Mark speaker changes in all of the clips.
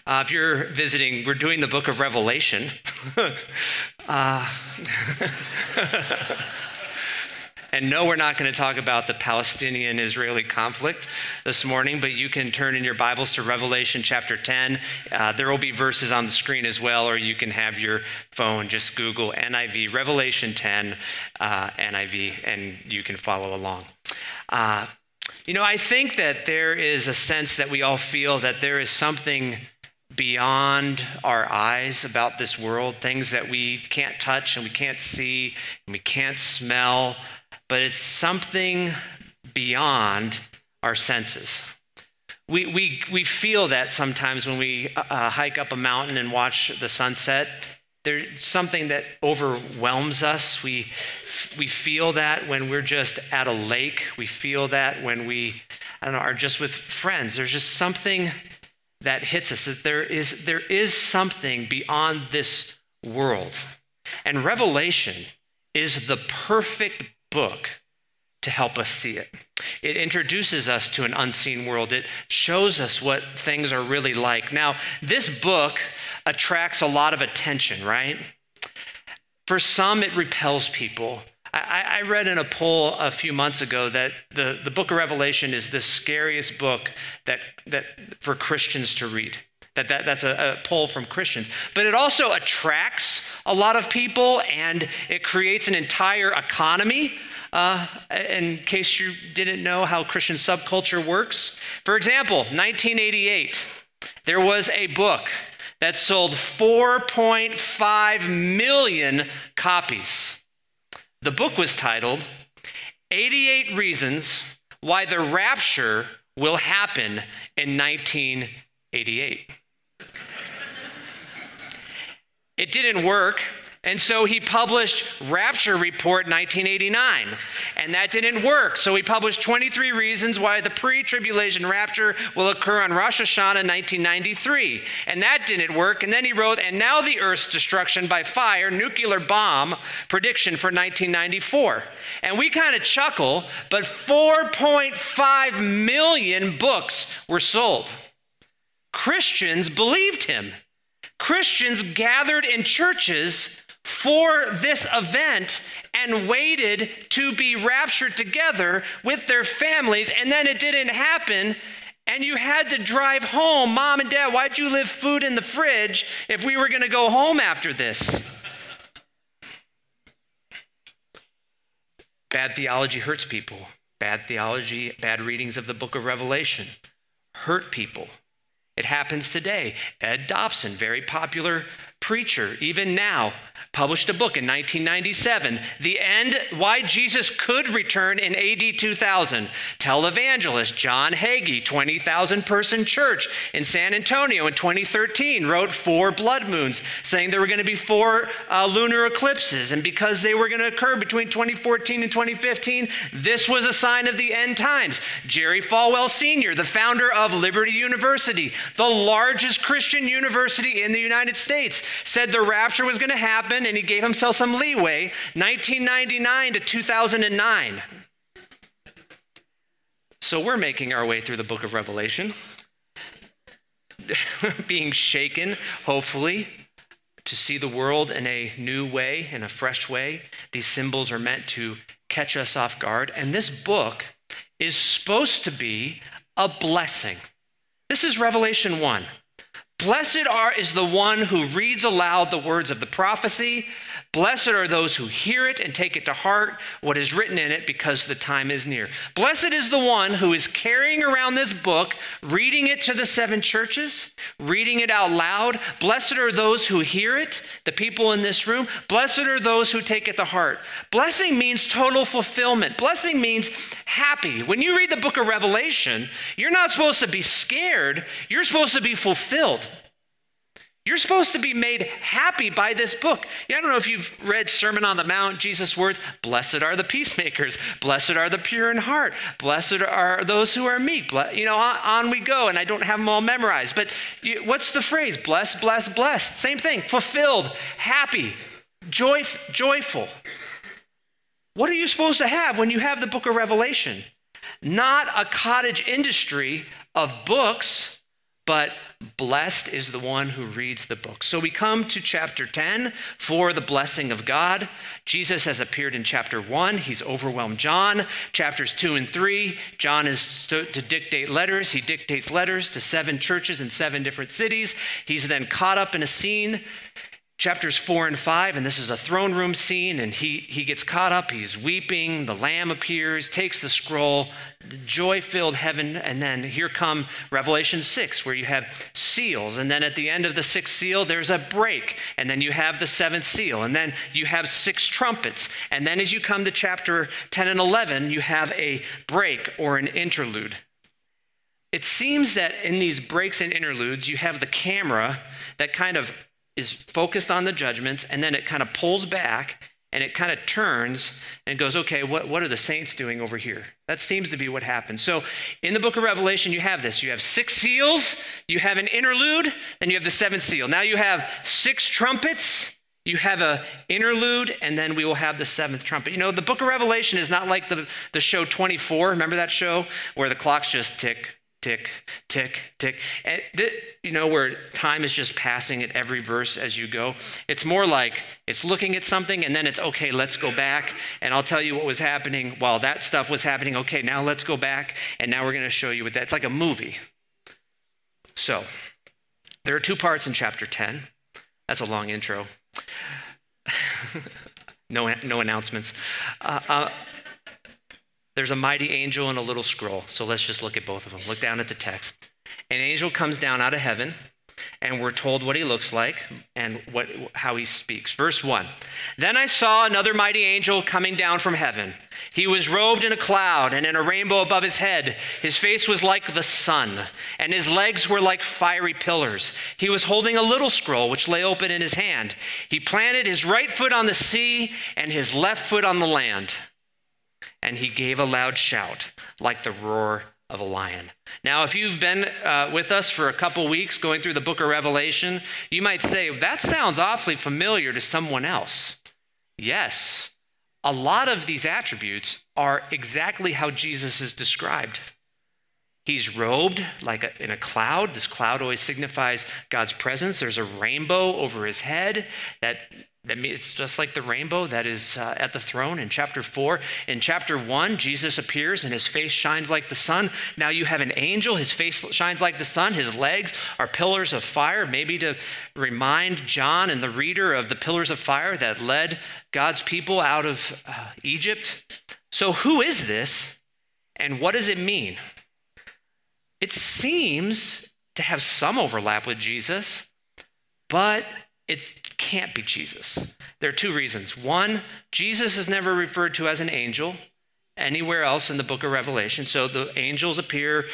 Speaker 1: If you're visiting, we're doing the book of Revelation. And no, we're not going to talk about the Palestinian-Israeli conflict this morning, but you can turn in your Bibles to Revelation chapter 10. There will be verses on the screen as well, or you can have your phone, just Google NIV, Revelation 10, NIV, and you can follow along. I think that there is a sense that we all feel that there is something beyond our eyes about this world, things that we can't touch and we can't see and we can't smell, but it's something beyond our senses. We feel that sometimes when we hike up a mountain and watch the sunset. There's something that overwhelms us. We feel that when we're just at a lake. We feel that when we, are just with friends. There's just something that hits us, that there is something beyond this world. And Revelation is the perfect book to help us see it. It introduces us to an unseen world. It shows us what things are really like. Now, this book attracts a lot of attention, right? For some, it repels people. I read in a poll a few months ago that the book of Revelation is the scariest book that for Christians to read. That's a poll from Christians. But it also attracts a lot of people, and it creates an entire economy. In case you didn't know how Christian subculture works. For example, 1988, there was a book that sold 4.5 million copies. The book was titled 88 Reasons Why the Rapture Will Happen in 1988. It didn't work, and so he published Rapture Report 1989, and that didn't work. So he published 23 Reasons Why the Pre-Tribulation Rapture Will Occur on Rosh Hashanah 1993, and that didn't work. And then he wrote, And Now the Earth's Destruction by Fire, Nuclear Bomb Prediction for 1994. And we kind of chuckle, but 4.5 million books were sold. Christians believed him. Christians gathered in churches for this event and waited to be raptured together with their families, and then it didn't happen, and you had to drive home. Mom and Dad, why'd you leave food in the fridge if we were going to go home after this? Bad theology hurts people. Bad theology, bad readings of the book of Revelation hurt people. It happens today. Ed Dobson, very popular preacher, even now, published a book in 1997, The End, Why Jesus Could Return in AD 2000. Televangelist John Hagee, 20,000 person church in San Antonio in 2013, wrote 4 blood moons, saying there were going to be 4 lunar eclipses. And because they were going to occur between 2014 and 2015, this was a sign of the end times. Jerry Falwell Sr., the founder of Liberty University, the largest Christian university in the United States, said the rapture was going to happen, and he gave himself some leeway, 1999 to 2009. So we're making our way through the book of Revelation, being shaken, hopefully, to see the world in a new way, in a fresh way. These symbols are meant to catch us off guard, and this book is supposed to be a blessing. This is Revelation 1. Blessed is the one who reads aloud the words of the prophecy. Blessed are those who hear it and take it to heart, what is written in it, because the time is near. Blessed is the one who is carrying around this book, reading it to the 7 churches, reading it out loud. Blessed are those who hear it, the people in this room. Blessed are those who take it to heart. Blessing means total fulfillment. Blessing means happy. When you read the book of Revelation, you're not supposed to be scared. You're supposed to be fulfilled. You're supposed to be made happy by this book. I don't know if you've read Sermon on the Mount, Jesus' words, blessed are the peacemakers, blessed are the pure in heart, blessed are those who are meek. On we go, and I don't have them all memorized. But what's the phrase? Blessed, blessed, blessed. Same thing, fulfilled, happy, joyful. What are you supposed to have when you have the book of Revelation? Not a cottage industry of books, but blessed is the one who reads the book. So we come to chapter 10 for the blessing of God. Jesus has appeared in chapter 1. He's overwhelmed John. Chapters 2 and 3, John is to dictate letters. He dictates letters to 7 churches in 7 different cities. He's then caught up in a scene. Chapters 4 and 5, and this is a throne room scene, and he gets caught up, he's weeping, the Lamb appears, takes the scroll, the joy-filled heaven, and then here come Revelation 6, where you have seals, and then at the end of the 6th seal, there's a break, and then you have the 7th seal, and then you have 6 trumpets, and then as you come to chapter 10 and 11, you have a break or an interlude. It seems that in these breaks and interludes, you have the camera that kind of is focused on the judgments, and then it kind of pulls back and it kind of turns and goes, okay, what are the saints doing over here? That seems to be what happens. So in the book of Revelation, you have this. You have 6 seals, you have an interlude, then you have the 7th seal. Now you have 6 trumpets, you have an interlude, and then we will have the 7th trumpet. You know, the book of Revelation is not like the show 24. Remember that show where the clocks just tick, tick, tick, tick. And where time is just passing at every verse as you go. It's more like it's looking at something and then it's, okay, let's go back and I'll tell you what was happening while that stuff was happening. Okay, now let's go back and now we're going to show you what that. It's like a movie. So there are 2 parts in chapter 10. That's a long intro. No announcements. There's a mighty angel and a little scroll. So let's just look at both of them. Look down at the text. An angel comes down out of heaven, and we're told what he looks like and how he speaks. Verse 1. Then I saw another mighty angel coming down from heaven. He was robed in a cloud and in a rainbow above his head. His face was like the sun, and his legs were like fiery pillars. He was holding a little scroll which lay open in his hand. He planted his right foot on the sea and his left foot on the land. And he gave a loud shout like the roar of a lion. Now, if you've been with us for a couple weeks going through the book of Revelation, you might say, that sounds awfully familiar to someone else. Yes, a lot of these attributes are exactly how Jesus is described. He's robed like in a cloud. This cloud always signifies God's presence. There's a rainbow over his head that it's just like the rainbow that is at the throne in chapter 4. In chapter 1, Jesus appears and his face shines like the sun. Now you have an angel, his face shines like the sun. His legs are pillars of fire, maybe to remind John and the reader of the pillars of fire that led God's people out of Egypt. So who is this and what does it mean? It seems to have some overlap with Jesus, but it can't be Jesus. There are 2 reasons. 1, Jesus is never referred to as an angel anywhere else in the book of Revelation. So the angels appear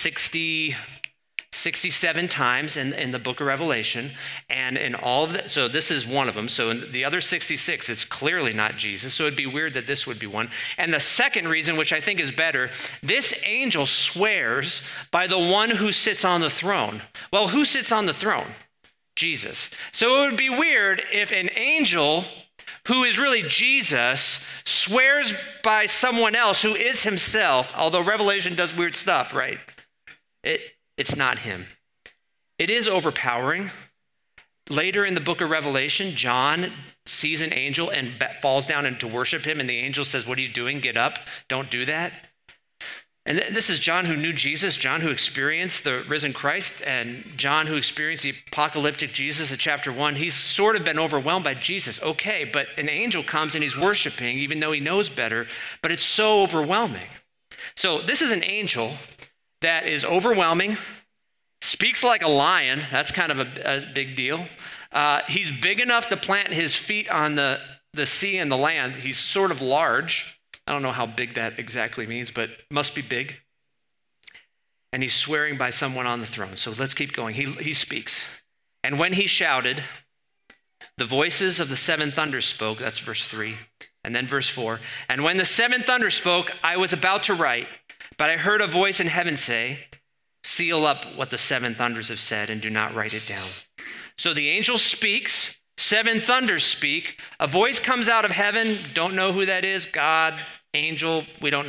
Speaker 1: 67 times in the book of Revelation. And in all of that, so this is one of them. So in the other 66, it's clearly not Jesus. So it'd be weird that this would be one. And the second reason, which I think is better, this angel swears by the one who sits on the throne. Well, who sits on the throne? Jesus. So it would be weird if an angel who is really Jesus swears by someone else who is himself, although Revelation does weird stuff, right? It's not him. It is overpowering. Later in the book of Revelation, John sees an angel and falls down and to worship him, and the angel says, "What are you doing? Get up. Don't do that." And this is John who knew Jesus, John who experienced the risen Christ, and John who experienced the apocalyptic Jesus in chapter 1. He's sort of been overwhelmed by Jesus. Okay, but an angel comes and he's worshiping, even though he knows better, but it's so overwhelming. So this is an angel that is overwhelming, speaks like a lion. That's kind of a big deal. He's big enough to plant his feet on the sea and the land. He's sort of large. I don't know how big that exactly means, but must be big. And he's swearing by someone on the throne. So let's keep going. He speaks. And when he shouted, the voices of the 7 thunders spoke. That's verse 3. And then verse 4. And when the 7 thunders spoke, I was about to write, but I heard a voice in heaven say, seal up what the 7 thunders have said and do not write it down. So the angel speaks. 7 thunders speak. A voice comes out of heaven. Don't know who that is. God, angel, we don't know.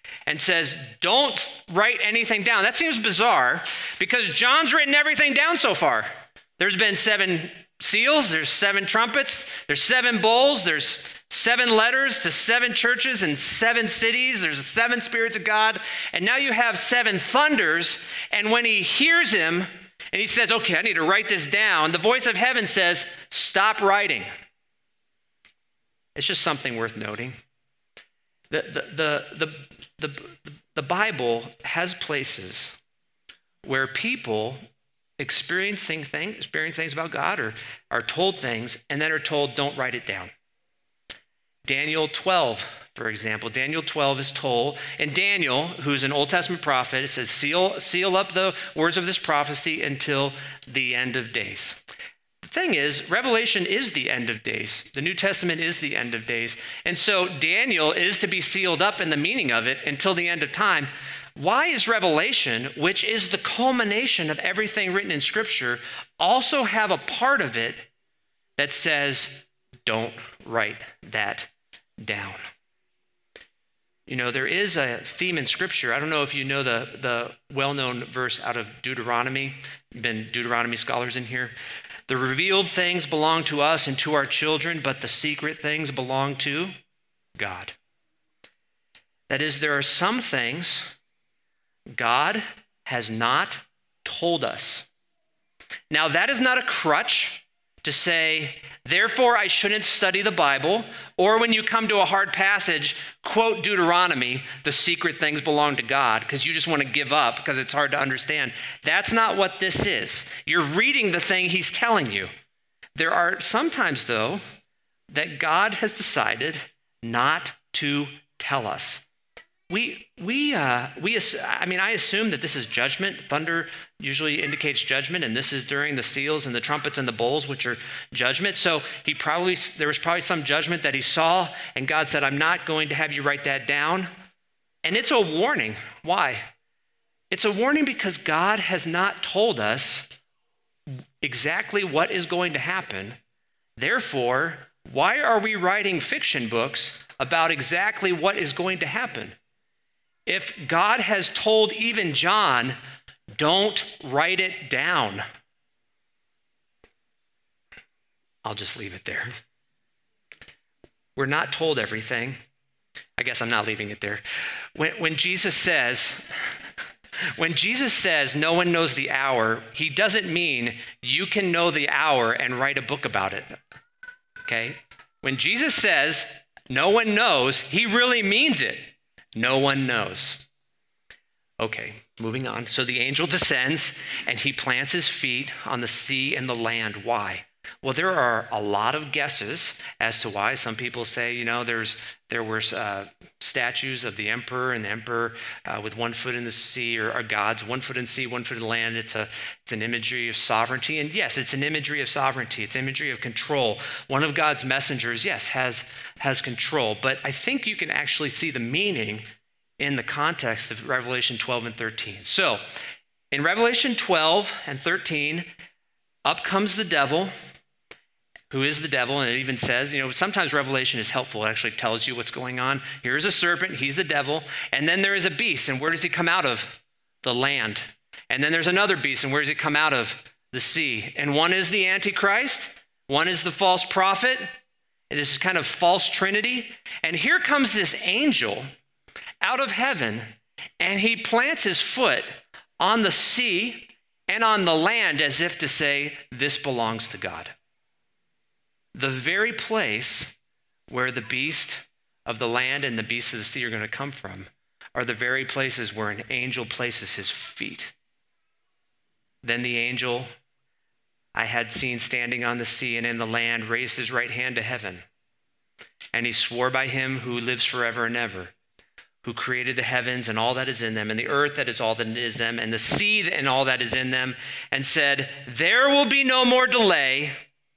Speaker 1: and says, don't write anything down. That seems bizarre because John's written everything down so far. There's been 7 seals, there's 7 trumpets, there's 7 bowls, there's 7 letters to 7 churches in 7 cities, there's 7 spirits of God, and now you have 7 thunders, and when he hears him, and he says, okay, I need to write this down, the voice of heaven says, stop writing. It's just something worth noting. The Bible has places where people experience things about God or are told things and then are told, don't write it down. Daniel 12, for example. Daniel 12 is told, and Daniel, who's an Old Testament prophet, it says, seal up the words of this prophecy until the end of days. The thing is, Revelation is the end of days. The New Testament is the end of days. And so Daniel is to be sealed up in the meaning of it until the end of time. Why is Revelation, which is the culmination of everything written in Scripture, also have a part of it that says, don't write that down? You know, there is a theme in Scripture. I don't know if you know the well-known verse out of Deuteronomy. Been Deuteronomy scholars in here. The revealed things belong to us and to our children, but the secret things belong to God. That is, there are some things God has not told us. Now, that is not a crutch to say, therefore, I shouldn't study the Bible, or when you come to a hard passage, quote Deuteronomy, the secret things belong to God, because you just want to give up because it's hard to understand. That's not what this is. You're reading the thing he's telling you. There are sometimes, though, that God has decided not to tell us. I assume that this is judgment. Thunder usually indicates judgment, and this is during the seals and the trumpets and the bowls, which are judgment. So there was probably some judgment that he saw, and God said, I'm not going to have you write that down. And it's a warning. Why? It's a warning because God has not told us exactly what is going to happen. Therefore, why are we writing fiction books about exactly what is going to happen? If God has told even John, don't write it down, I'll just leave it there. We're not told everything. I guess I'm not leaving it there. When Jesus says, no one knows the hour, he doesn't mean you can know the hour and write a book about it. Okay? When Jesus says no one knows, he really means it. No one knows. Okay, moving on. So the angel descends and he plants his feet on the sea and the land. Why? Well, there are a lot of guesses as to why. Some people say, there were statues of the emperor and the emperor with 1 foot in the sea, or gods, 1 foot in the sea, 1 foot in the land. It's an imagery of sovereignty. And yes, it's an imagery of sovereignty. It's imagery of control. One of God's messengers, yes, has control. But I think you can actually see the meaning in the context of Revelation 12 and 13. So in Revelation 12 and 13, up comes the devil. Who is the devil? And it even says, sometimes Revelation is helpful. It actually tells you what's going on. Here's a serpent. He's the devil. And then there is a beast. And where does he come out of? The land. And then there's another beast. And where does he come out of? The sea. And one is the Antichrist. One is the false prophet. And this is kind of false trinity. And here comes this angel out of heaven. And he plants his foot on the sea and on the land as if to say, this belongs to God. The very place where the beast of the land and the beast of the sea are going to come from are the very places where an angel places his feet. Then the angel I had seen standing on the sea and in the land raised his right hand to heaven, and he swore by him who lives forever and ever, who created the heavens and all that is in them, and the earth that is all that is them, and the sea and all that is in them, and said, there will be no more delay.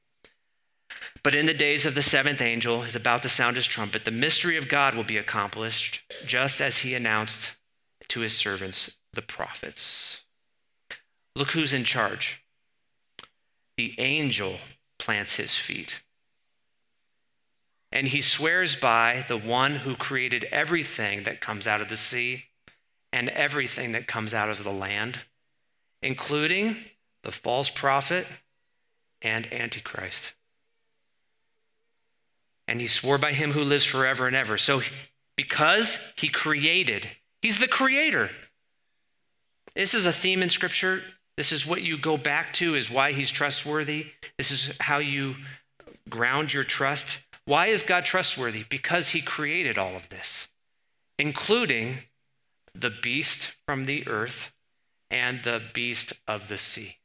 Speaker 1: But in the days of the 7th angel is about to sound his trumpet, the mystery of God will be accomplished, just as he announced to his servants, the prophets. Look who's in charge. The angel plants his feet. And he swears by the one who created everything that comes out of the sea and everything that comes out of the land, including the false prophet and Antichrist. And he swore by him who lives forever and ever. So because he created, he's the creator. This is a theme in Scripture. This is what you go back to, is why he's trustworthy. This is how you ground your trust. Why is God trustworthy? Because he created all of this, including the beast from the earth and the beast of the sea.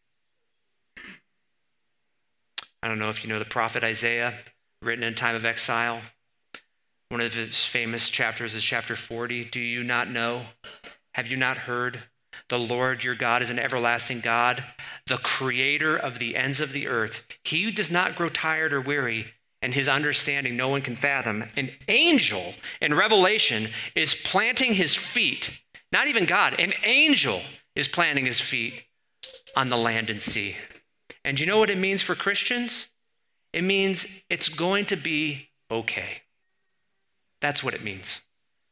Speaker 1: I don't know if you know the prophet Isaiah, written in time of exile. One of his famous chapters is chapter 40. Do you not know? Have you not heard? The Lord your God is an everlasting God, the creator of the ends of the earth. He does not grow tired or weary, and his understanding no one can fathom. An angel in Revelation is planting his feet, not even God, an angel is planting his feet on the land and sea. And you know what it means for Christians? It means it's going to be okay. That's what it means.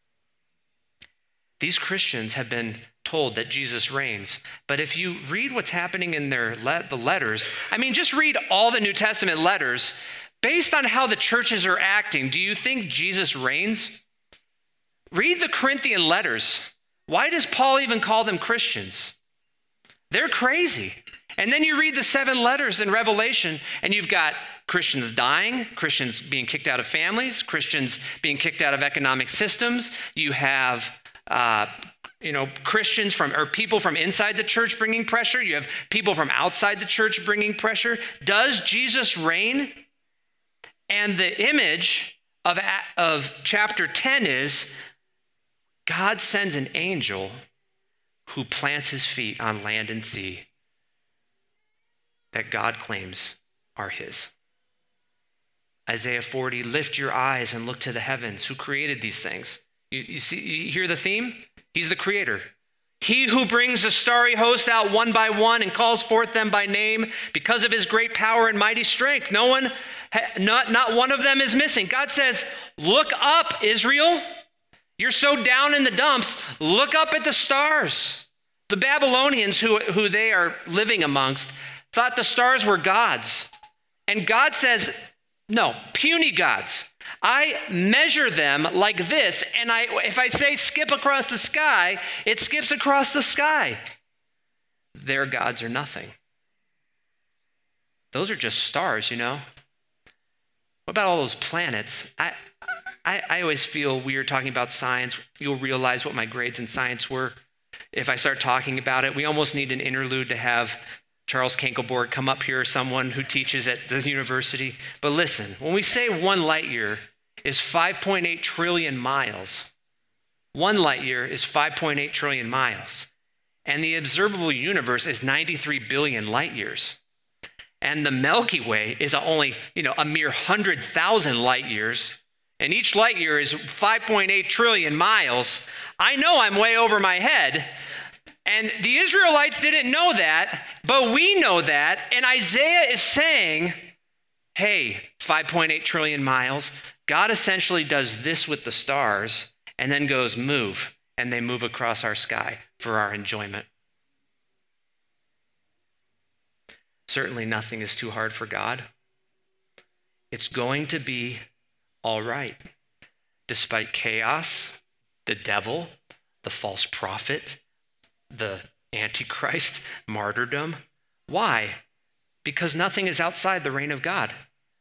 Speaker 1: These Christians have been told that Jesus reigns. But if you read what's happening in the letters, just read all the New Testament letters. Based on how the churches are acting, do you think Jesus reigns? Read the Corinthian letters. Why does Paul even call them Christians? They're crazy. And then you read the 7 letters in Revelation, and you've got Christians dying, Christians being kicked out of families, Christians being kicked out of economic systems. You have Christians or people from inside the church bringing pressure. You have people from outside the church bringing pressure. Does Jesus reign? And the image of chapter 10 is God sends an angel who plants his feet on land and sea that God claims are his. Isaiah 40, lift your eyes and look to the heavens. Who created these things? You hear the theme? He's the creator. He who brings the starry host out one by one and calls forth them by name because of his great power and mighty strength. Not one of them is missing. God says, look up, Israel. You're so down in the dumps. Look up at the stars. The Babylonians who they are living amongst thought the stars were gods. And God says, no, puny gods. I measure them like this, and if I say skip across the sky, it skips across the sky. Their gods are nothing. Those are just stars, What about all those planets? I always feel weird talking about science. You'll realize what my grades in science were if I start talking about it. We almost need an interlude to have Charles Kankelborg come up here, someone who teaches at the university. But listen, when we say 1 light year is 5.8 trillion miles, 1 light year is 5.8 trillion miles. And the observable universe is 93 billion light years. And the Milky Way is only, a mere 100,000 light years. And each light year is 5.8 trillion miles. I know I'm way over my head. And the Israelites didn't know that, but we know that. And Isaiah is saying, hey, 5.8 trillion miles. God essentially does this with the stars and then goes, move. And they move across our sky for our enjoyment. Certainly nothing is too hard for God. It's going to be all right. Despite chaos, the devil, the false prophet, the Antichrist, martyrdom. Why? Because nothing is outside the reign of God.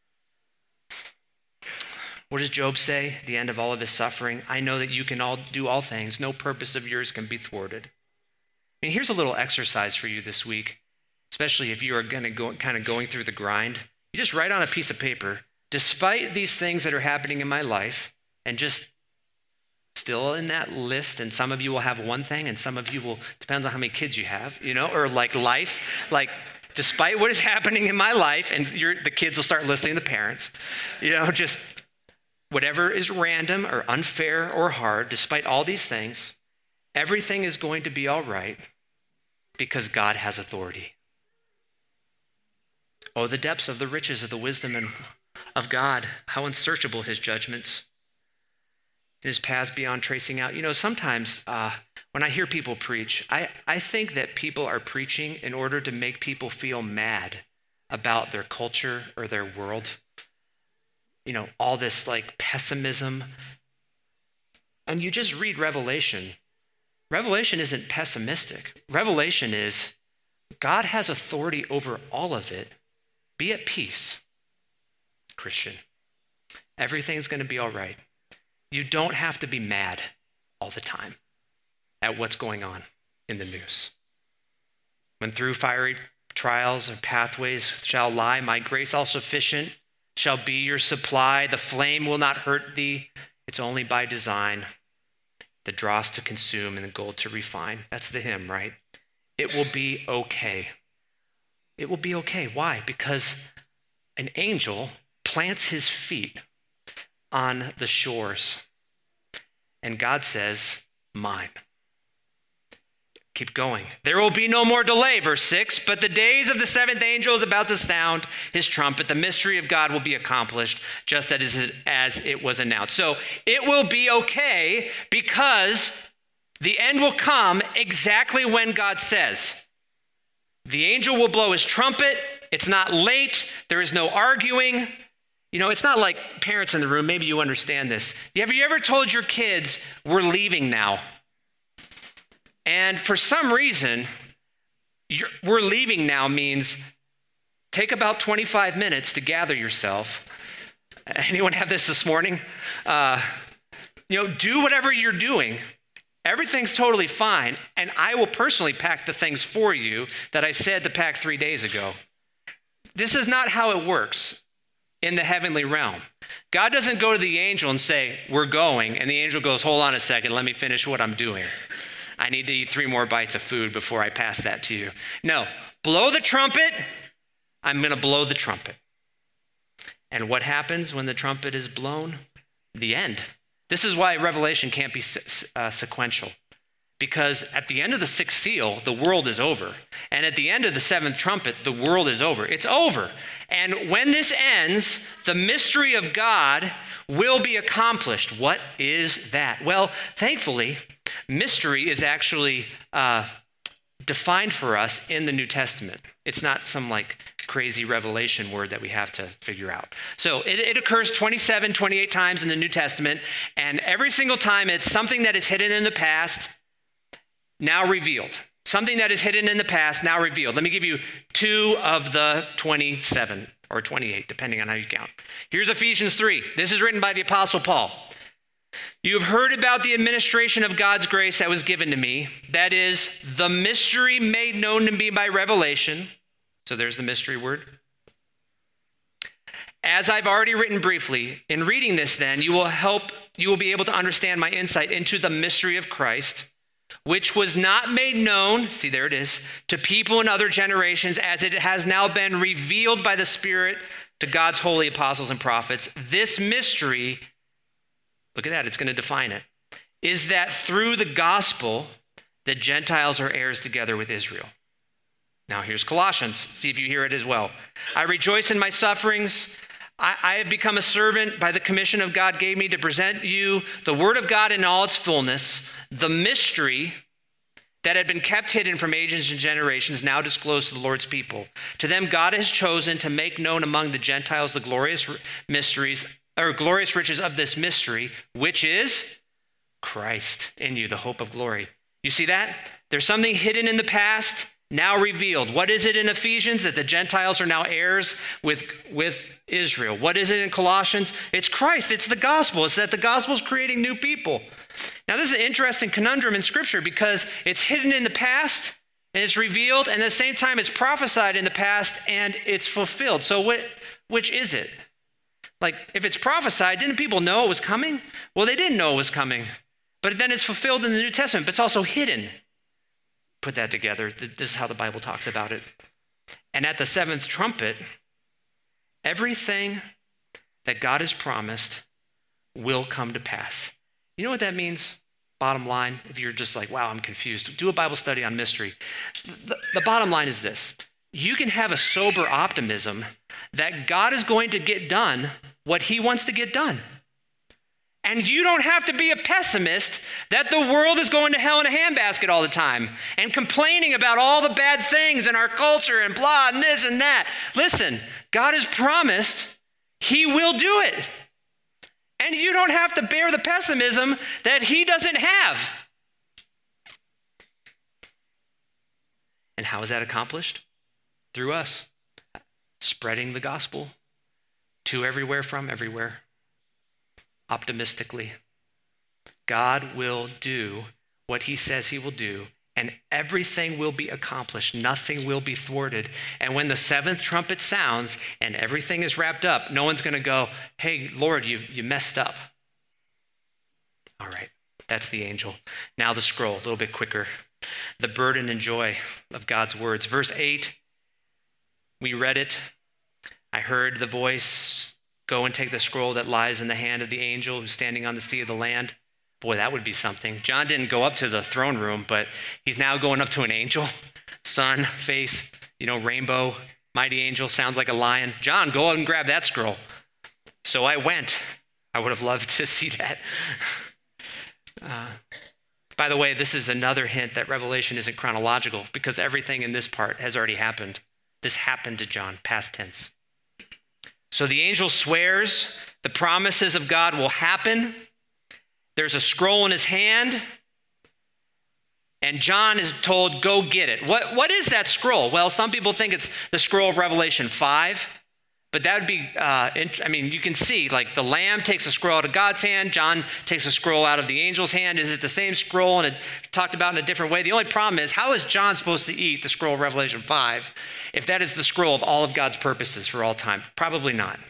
Speaker 1: What does Job say at the end of all of his suffering? I know that you can do all things. No purpose of yours can be thwarted. Here's a little exercise for you this week, especially if you are going to going through the grind. You just write on a piece of paper, despite these things that are happening in my life, and just fill in that list. And some of you will have one thing, and some of you will, depends on how many kids you have, or life, despite what is happening in my life, and the kids will start listening to the parents, just whatever is random or unfair or hard, despite all these things, everything is going to be all right because God has authority. Oh, the depths of the riches of the wisdom and of God, how unsearchable his judgments, his paths beyond tracing out. Sometimes when I hear people preach, I think that people are preaching in order to make people feel mad about their culture or their world. All this like pessimism. And you just read Revelation. Revelation isn't pessimistic. Revelation is God has authority over all of it. Be at peace, Christian. Everything's going to be all right. You don't have to be mad all the time at what's going on in the news. When through fiery trials or pathways shall lie, my grace all sufficient shall be your supply. The flame will not hurt thee. It's only by design. The dross to consume and the gold to refine. That's the hymn, right? It will be okay. It will be okay. Why? Because an angel plants his feet on the shores. And God says, mine. Keep going. There will be no more delay, verse 6. But the days of the seventh angel is about to sound his trumpet. The mystery of God will be accomplished just as it was announced. So it will be okay because the end will come exactly when God says. The angel will blow his trumpet. It's not late. There is no arguing. It's not like parents in the room. Maybe you understand this. Have you ever told your kids, we're leaving now? And for some reason, we're leaving now means take about 25 minutes to gather yourself. Anyone have this morning? Do whatever you're doing. Everything's totally fine. And I will personally pack the things for you that I said to pack 3 days ago. This is not how it works in the heavenly realm. God doesn't go to the angel and say, we're going. And the angel goes, hold on a second, let me finish what I'm doing. I need to eat 3 more bites of food before I pass that to you. No, blow the trumpet. I'm going to blow the trumpet. And what happens when the trumpet is blown? The end. This is why Revelation can't be sequential. Because at the end of the 6th seal, the world is over. And at the end of the 7th trumpet, the world is over. It's over. And when this ends, the mystery of God will be accomplished. What is that? Well, thankfully, mystery is actually defined for us in the New Testament. It's not some crazy revelation word that we have to figure out. So it occurs 27, 28 times in the New Testament, and every single time it's something that is hidden in the past, now revealed. Something that is hidden in the past, now revealed. Let me give you 2 of the 27 or 28, depending on how you count. Here's Ephesians 3. This is written by the Apostle Paul. You have heard about the administration of God's grace that was given to me. That is the mystery made known to me by revelation. So there's the mystery word. As I've already written briefly, in reading this then, you will be able to understand my insight into the mystery of Christ, which was not made known, see there it is, to people in other generations as it has now been revealed by the Spirit to God's holy apostles and prophets. This mystery, look at that, it's going to define it, is that through the gospel, the Gentiles are heirs together with Israel. Now here's Colossians. See if you hear it as well. I rejoice in my sufferings. I have become a servant by the commission of God gave me to present you the word of God in all its fullness, the mystery that had been kept hidden from ages and generations, now disclosed to the Lord's people. To them God has chosen to make known among the Gentiles the glorious riches of this mystery, which is Christ in you, the hope of glory. You see that? There's something hidden in the past, now revealed. What is it in Ephesians? That the Gentiles are now heirs with Israel. What is it in Colossians? It's Christ. It's the gospel. It's that the gospel is creating new people. Now, this is an interesting conundrum in Scripture because it's hidden in the past and it's revealed, and at the same time it's prophesied in the past and it's fulfilled. So which is it? If it's prophesied, didn't people know it was coming? Well, they didn't know it was coming. But then it's fulfilled in the New Testament, but it's also hidden. Put that together. This is how the Bible talks about it. And at the 7th trumpet, everything that God has promised will come to pass. You know what that means? Bottom line, if you're just wow, I'm confused, do a Bible study on mystery. The bottom line is this. You can have a sober optimism that God is going to get done what he wants to get done. And you don't have to be a pessimist that the world is going to hell in a handbasket all the time and complaining about all the bad things in our culture and blah and this and that. Listen, God has promised he will do it. And you don't have to bear the pessimism that he doesn't have. And how is that accomplished? Through us, spreading the gospel to everywhere, from everywhere. Optimistically, God will do what he says he will do, and everything will be accomplished. Nothing will be thwarted. And when the seventh trumpet sounds and everything is wrapped up, no one's going to go, hey, Lord, you messed up. All right, that's the angel. Now the scroll, a little bit quicker. The burden and joy of God's words. Verse 8, we read it. I heard the voice, go and take the scroll that lies in the hand of the angel who's standing on the sea of the land. Boy, that would be something. John didn't go up to the throne room, but he's now going up to an angel. Sun, face, rainbow, mighty angel, sounds like a lion. John, go out and grab that scroll. So I went. I would have loved to see that. By the way, this is another hint that Revelation isn't chronological because everything in this part has already happened. This happened to John, past tense. So the angel swears the promises of God will happen. There's a scroll in his hand, and John is told, go get it. What is that scroll? Well, some people think it's the scroll of Revelation 5, but that would be, you can see, like the Lamb takes a scroll out of God's hand, John takes a scroll out of the angel's hand. Is it the same scroll and it talked about in a different way? The only problem is, how is John supposed to eat the scroll of Revelation 5 if that is the scroll of all of God's purposes for all time? Probably not.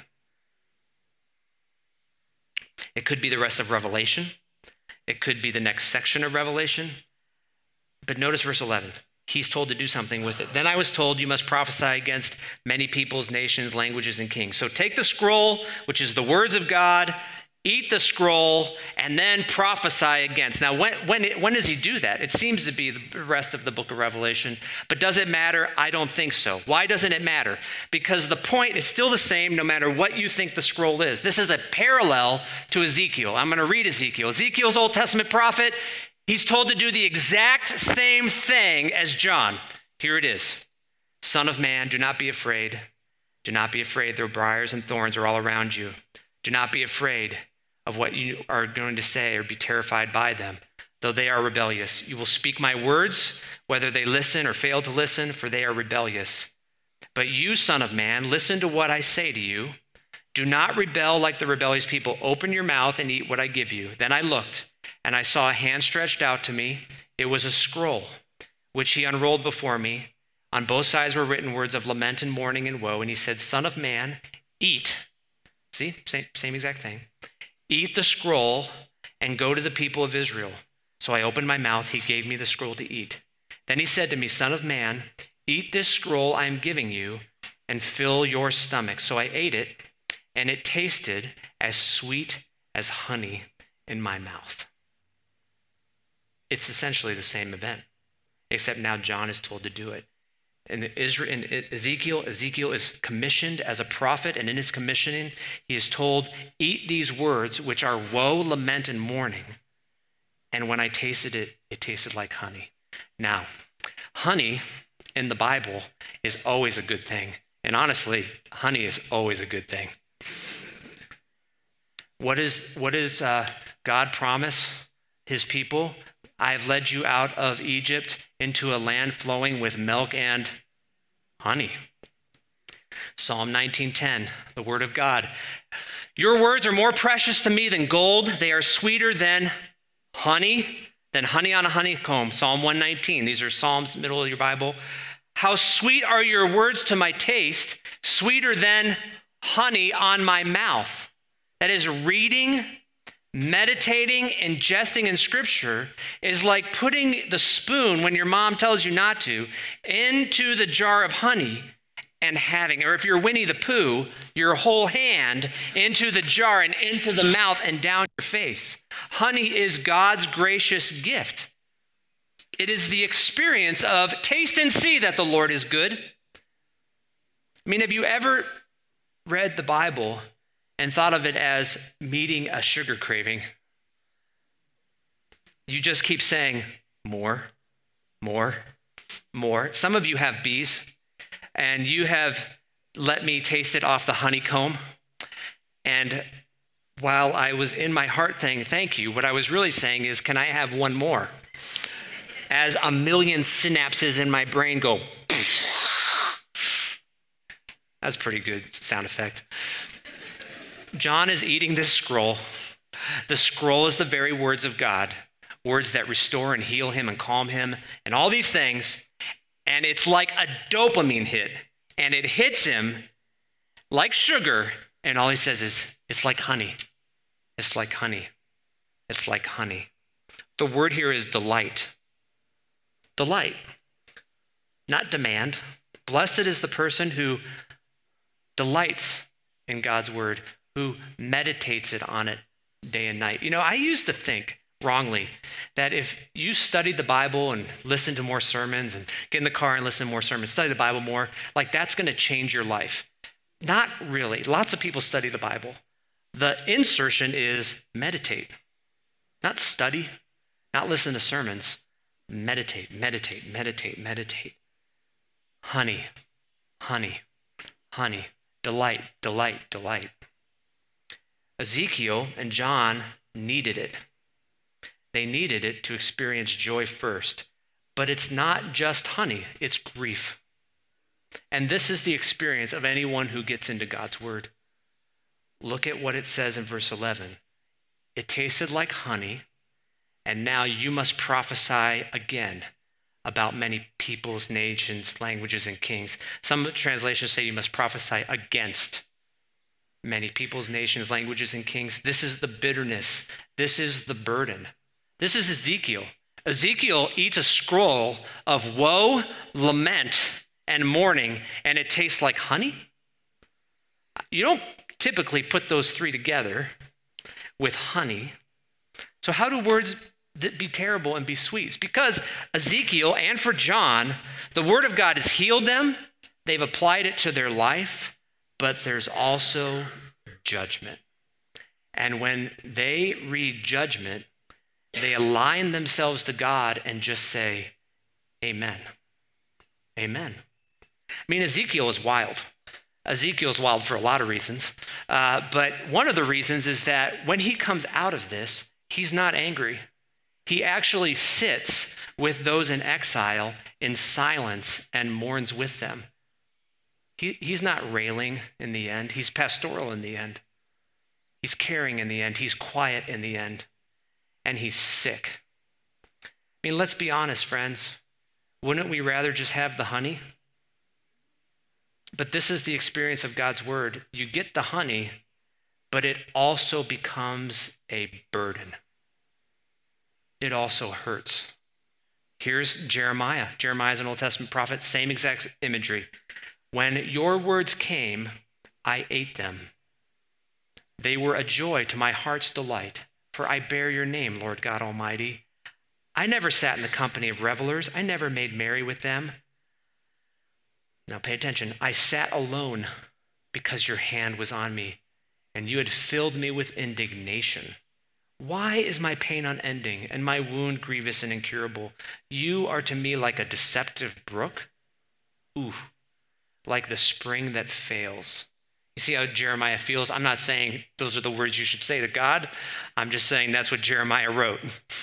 Speaker 1: It could be the rest of Revelation. It could be the next section of Revelation. But notice verse 11. He's told to do something with it. Then I was told you must prophesy against many peoples, nations, languages, and kings. So take the scroll, which is the words of God, eat the scroll, and then prophesy against. Now, when does he do that? It seems to be the rest of the book of Revelation. But does it matter? I don't think so. Why doesn't it matter? Because the point is still the same no matter what you think the scroll is. This is a parallel to Ezekiel. I'm going to read Ezekiel. Ezekiel's Old Testament prophet. He's told to do the exact same thing as John. Here it is. Son of man, do not be afraid. Do not be afraid. Their briars and thorns are all around you. Do not be afraid of what you are going to say or be terrified by them, though they are rebellious. You will speak my words, whether they listen or fail to listen, for they are rebellious. But you, son of man, listen to what I say to you. Do not rebel like the rebellious people. Open your mouth and eat what I give you. Then I looked, and I saw a hand stretched out to me. It was a scroll, which he unrolled before me. On both sides were written words of lament and mourning and woe. And he said, Son of man, eat. See, same exact thing. Eat the scroll and go to the people of Israel. So I opened my mouth. He gave me the scroll to eat. Then he said to me, Son of man, eat this scroll I am giving you and fill your stomach. So I ate it, and it tasted as sweet as honey in my mouth. It's essentially the same event, except now John is told to do it. In Ezekiel is commissioned as a prophet, and in his commissioning, he is told, eat these words, which are woe, lament, and mourning. And when I tasted it, it tasted like honey. Now, honey in the Bible is always a good thing. And honestly, honey is always a good thing. What does God promise his people? I have led you out of Egypt into a land flowing with milk and honey. Psalm 19:10, the word of God. Your words are more precious to me than gold. They are sweeter than honey on a honeycomb. Psalm 119. These are Psalms, middle of your Bible. How sweet are your words to my taste, sweeter than honey on my mouth. That is, reading, meditating, ingesting in Scripture is like putting the spoon, when your mom tells you not to, into the jar of honey and having, or if you're Winnie the Pooh, your whole hand into the jar and into the mouth and down your face. Honey is God's gracious gift. It is the experience of taste and see that the Lord is good. I mean, have you ever read the Bible and thought of it as meeting a sugar craving, you just keep saying, more, more, more. Some of you have bees, and you have let me taste it off the honeycomb. And while I was in my heart saying, thank you, what I was really saying is, can I have one more? As a million synapses in my brain go, that's a pretty good sound effect. John is eating this scroll. The scroll is the very words of God, words that restore and heal him and calm him and all these things. And it's like a dopamine hit. And it hits him like sugar. And all he says is, it's like honey. It's like honey. It's like honey. The word here is delight. Delight, not demand. Blessed is the person who delights in God's word, who meditates on it day and night. You know, I used to think wrongly that if you studied the Bible and listened to more sermons and get in the car and listen to more sermons, study the Bible more, like that's going to change your life. Not really. Lots of people study the Bible. The insertion is meditate, not study, not listen to sermons. Meditate, meditate, meditate, meditate. Honey, honey, honey. Delight, delight, delight. Ezekiel and John needed it. They needed it to experience joy first. But it's not just honey, it's grief. And this is the experience of anyone who gets into God's word. Look at what it says in verse 11. It tasted like honey, and now you must prophesy again about many peoples, nations, languages, and kings. Some translations say you must prophesy against many peoples, nations, languages, and kings. This is the bitterness. This is the burden. This is Ezekiel. Ezekiel eats a scroll of woe, lament, and mourning, and it tastes like honey. You don't typically put those three together with honey. So how do words be terrible and be sweet? It's because Ezekiel and for John, the word of God has healed them. They've applied it to their life, but there's also judgment. And when they read judgment, they align themselves to God and just say, amen. Amen. I mean, Ezekiel is wild. Ezekiel's wild for a lot of reasons. But one of the reasons is that when he comes out of this, he's not angry. He actually sits with those in exile in silence and mourns with them. He's not railing in the end. He's pastoral in the end. He's caring in the end. He's quiet in the end. And he's sick. I mean, let's be honest, friends. Wouldn't we rather just have the honey? But this is the experience of God's word. You get the honey, but it also becomes a burden. It also hurts. Here's Jeremiah. Jeremiah is an Old Testament prophet, same exact imagery. When your words came, I ate them. They were a joy to my heart's delight, for I bear your name, Lord God Almighty. I never sat in the company of revelers. I never made merry with them. Now pay attention. I sat alone because your hand was on me, and you had filled me with indignation. Why is my pain unending and my wound grievous and incurable? You are to me like a deceptive brook. Ooh, like the spring that fails. You see how Jeremiah feels? I'm not saying those are the words you should say to God. I'm just saying that's what Jeremiah wrote.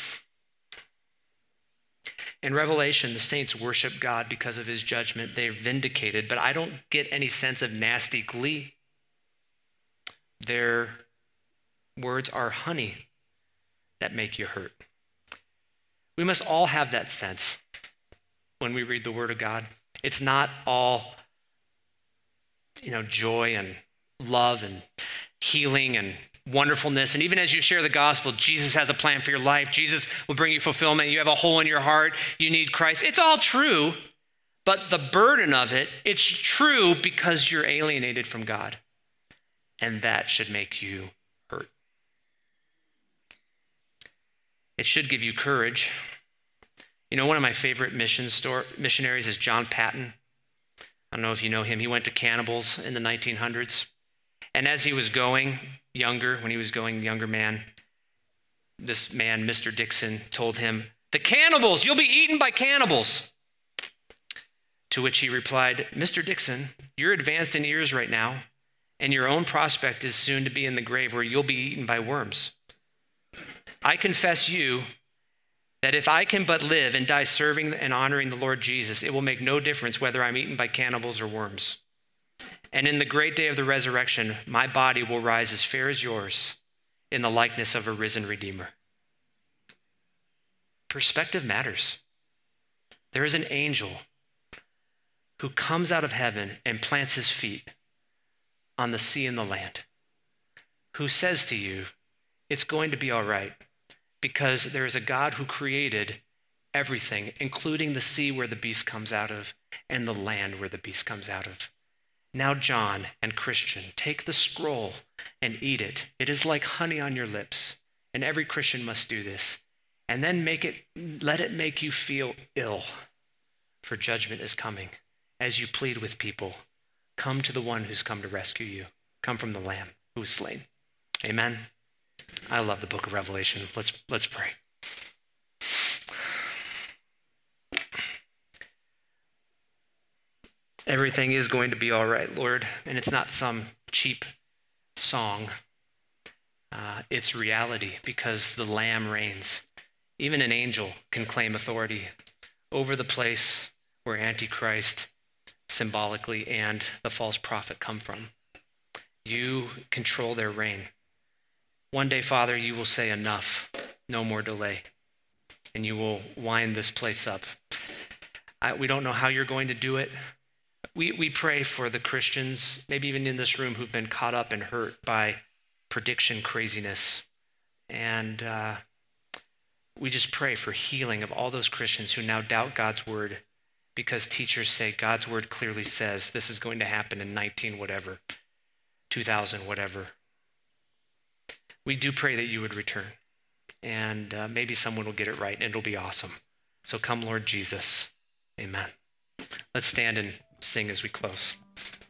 Speaker 1: In Revelation, the saints worship God because of his judgment. They're vindicated, but I don't get any sense of nasty glee. Their words are honey that make you hurt. We must all have that sense when we read the word of God. It's not all, joy and love and healing and wonderfulness. And even as you share the gospel, Jesus has a plan for your life. Jesus will bring you fulfillment. You have a hole in your heart. You need Christ. It's all true, but the burden of it, it's true because you're alienated from God. And that should make you hurt. It should give you courage. One of my favorite missionaries is John Paton. I don't know if you know him. He went to cannibals in the 1900s. And as he was going younger, younger man, this man, Mr. Dixon, told him, "The cannibals, you'll be eaten by cannibals." To which he replied, "Mr. Dixon, you're advanced in years right now, and your own prospect is soon to be in the grave where you'll be eaten by worms. I confess you that if I can but live and die serving and honoring the Lord Jesus, it will make no difference whether I'm eaten by cannibals or worms. And in the great day of the resurrection, my body will rise as fair as yours in the likeness of a risen Redeemer." Perspective matters. There is an angel who comes out of heaven and plants his feet on the sea and the land, who says to you, it's going to be all right, because there is a God who created everything, including the sea where the beast comes out of and the land where the beast comes out of. Now, John and Christian, take the scroll and eat it. It is like honey on your lips, and every Christian must do this. And then let it make you feel ill, for judgment is coming. As you plead with people, come to the one who's come to rescue you. Come from the Lamb who was slain. Amen. I love the book of Revelation. Let's pray. Everything is going to be all right, Lord, and it's not some cheap song. It's reality, because the Lamb reigns. Even an angel can claim authority over the place where Antichrist symbolically and the false prophet come from. You control their reign. One day, Father, you will say enough, no more delay, and you will wind this place up. We don't know how you're going to do it. We pray for the Christians, maybe even in this room, who've been caught up and hurt by prediction craziness. And we just pray for healing of all those Christians who now doubt God's word because teachers say God's word clearly says this is going to happen in 19 whatever, 2000 whatever. We do pray that you would return, and maybe someone will get it right, and it'll be awesome. So come, Lord Jesus. Amen. Let's stand and sing as we close.